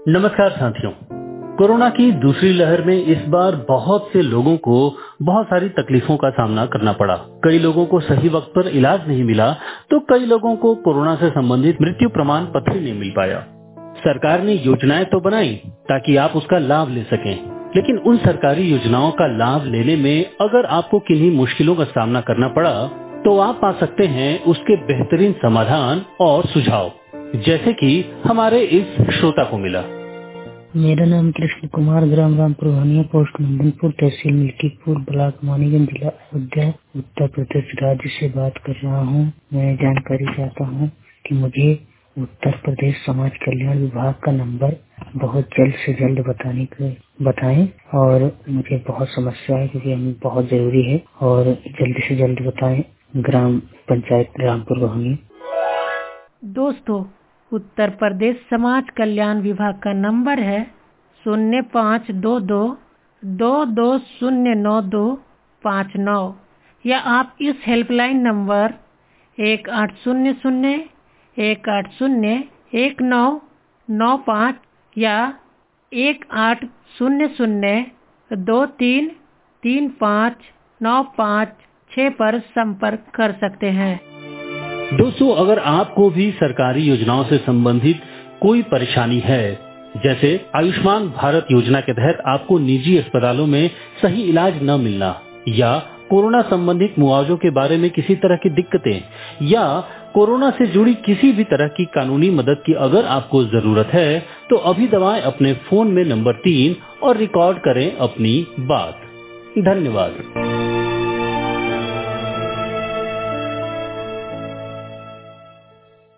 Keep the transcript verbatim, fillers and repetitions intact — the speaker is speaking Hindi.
नमस्कार साथियों। कोरोना की दूसरी लहर में इस बार बहुत से लोगों को बहुत सारी तकलीफों का सामना करना पड़ा। कई लोगों को सही वक्त पर इलाज नहीं मिला, तो कई लोगों को कोरोना से संबंधित मृत्यु प्रमाण पत्र नहीं मिल पाया। सरकार ने योजनाएं तो बनाई ताकि आप उसका लाभ ले सकें, लेकिन उन सरकारी योजनाओं का लाभ लेने में अगर आपको किन्हीं मुश्किलों का सामना करना पड़ा, तो आप पा सकते हैं उसके बेहतरीन समाधान और सुझाव, जैसे कि हमारे इस श्रोता को मिला। मेरा नाम कृष्ण कुमार, ग्राम रामपुर भानिया, पोस्ट नंदनपुर, तहसील मिल्कीपुर, ब्लॉक मानीगंज, जिला अयोध्या, उत्तर प्रदेश राज्य से बात कर रहा हूँ। मैं जानकारी चाहता हूँ कि मुझे उत्तर प्रदेश समाज कल्याण विभाग का नंबर बहुत जल्द से जल्द बताने को बताएं, और मुझे बहुत समस्या है क्योंकि हमें बहुत जरूरी है, और जल्दी से जल्द बताएं। ग्राम पंचायत रामपुर भानिया। दोस्तों, उत्तर प्रदेश समाज कल्याण विभाग का नंबर है शून्य पाँच दो दो दो दो शून्य नौ दो पाँच नौ, या आप इस हेल्पलाइन नंबर एक आठ शून्य शून्य एक आठ शून्य एक नौ नौ पाँच या एक आठ शून्य शून्य दो तीन तीन पाँच नौ पाँच छः पर संपर्क कर सकते हैं। दोस्तों, अगर आपको भी सरकारी योजनाओं से संबंधित कोई परेशानी है, जैसे आयुष्मान भारत योजना के तहत आपको निजी अस्पतालों में सही इलाज न मिलना, या कोरोना संबंधित मुआवजों के बारे में किसी तरह की दिक्कतें, या कोरोना से जुड़ी किसी भी तरह की कानूनी मदद की अगर आपको जरूरत है, तो अभी दबाएं अपने फोन में नंबर तीन और रिकॉर्ड करें अपनी बात। धन्यवाद।